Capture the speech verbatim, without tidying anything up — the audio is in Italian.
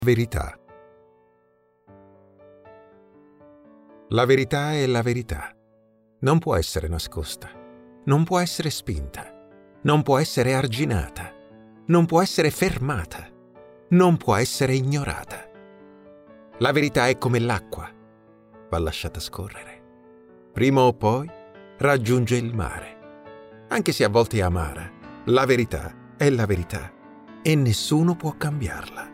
Verità. La verità è la verità. Non può essere nascosta, non può essere spinta, non può essere arginata, non può essere fermata, non può essere ignorata. La verità è come l'acqua, va lasciata scorrere. Prima o poi raggiunge il mare. Anche se a volte è amara, la verità è la verità e nessuno può cambiarla.